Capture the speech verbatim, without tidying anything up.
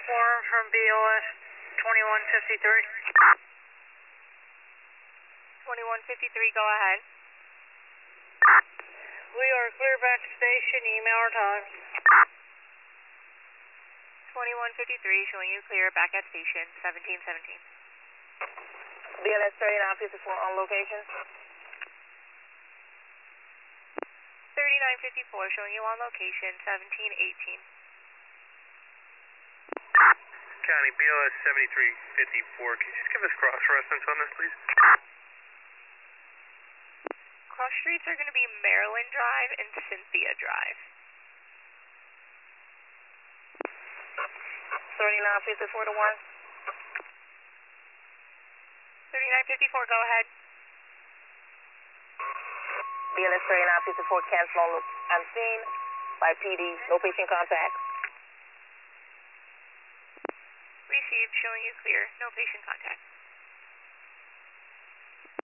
Form from B O S twenty-one fifty-three. twenty-one fifty-three, go ahead. We are clear back to station, email our time. twenty-one fifty-three, showing you clear back at station, seventeen seventeen. B L S thirty-nine fifty-four on location. thirty-nine fifty-four, showing you on location, seventeen eighteen. County B L S seventy-three fifty-four, can you just give us cross reference on this, please? Cross streets are going to be Maryland Drive and Cynthia Drive. thirty-nine fifty-four to one. thirty-nine fifty-four, go ahead. B L S thirty-nine fifty-four, cancel on, I'm seen by P D, no patient contact. Received, showing you clear, no patient contact.